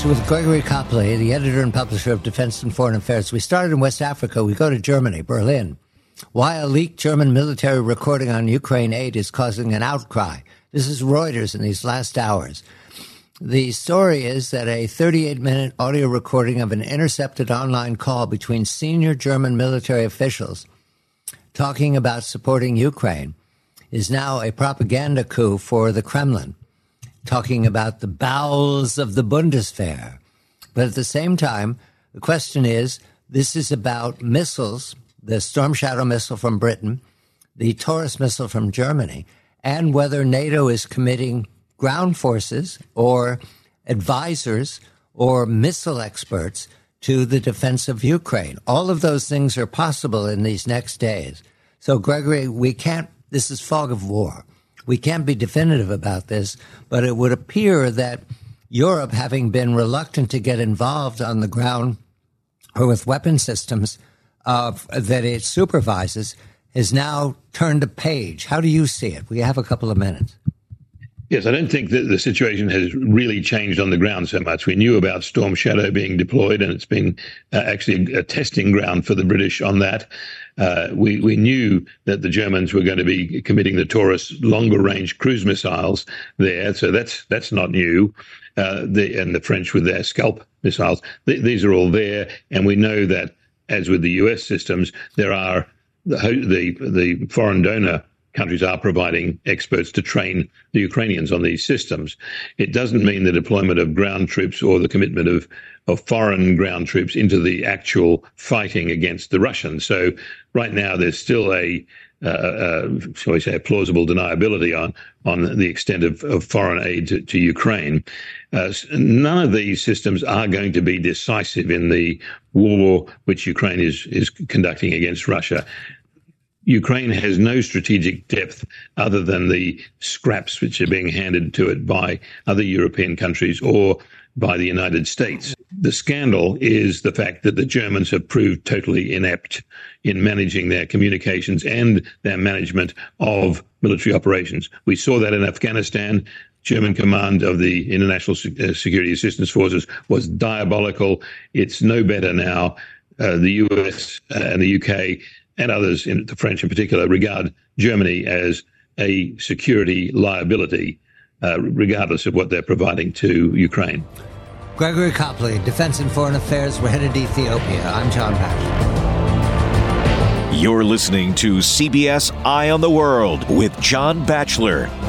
Batchelor with Gregory Copley, the editor and publisher of Defense and Foreign Affairs. We started in West Africa. We go to Germany, Berlin. Why a leaked German military recording on Ukraine aid is causing an outcry. This is Reuters in these last hours. The story is that a 38-minute audio recording of an intercepted online call between senior German military officials talking about supporting Ukraine is now a propaganda coup for the Kremlin, talking about the bowels of the Bundeswehr. But at the same time, the question is, this is about missiles, the Storm Shadow missile from Britain, the Taurus missile from Germany, and whether NATO is committing ground forces or advisors or missile experts to the defense of Ukraine. All of those things are possible in these next days. So, Gregory, this is fog of war. We can't be definitive about this, but it would appear that Europe, having been reluctant to get involved on the ground or with weapon systems that it supervises, has now turned a page. How do you see it? We have a couple of minutes. Yes, I don't think that the situation has really changed on the ground so much. We knew about Storm Shadow being deployed, and it's been actually a testing ground for the British on that. We knew that the Germans were going to be committing the Taurus longer-range cruise missiles there, so that's not new. And the French with their Scalp missiles, these are all there, and we know that, as with the U.S. systems, there are the foreign donor countries are providing experts to train the Ukrainians on these systems. It doesn't mean the deployment of ground troops or the commitment of foreign ground troops into the actual fighting against the Russians. So right now there's still shall we say, a plausible deniability on the extent of foreign aid to Ukraine. None of these systems are going to be decisive in the war which Ukraine is conducting against Russia. Ukraine has no strategic depth other than the scraps which are being handed to it by other European countries or by the United States. The scandal is the fact that the Germans have proved totally inept in managing their communications and their management of military operations. We saw that in Afghanistan. German command of the International Security Assistance Forces was diabolical. It's no better now. The US and the UK and others, the French in particular, regard Germany as a security liability, regardless of what they're providing to Ukraine. Gregory Copley, Defense and Foreign Affairs. We're headed to Ethiopia. I'm John Batchelor. You're listening to CBS Eye on the World with John Batchelor.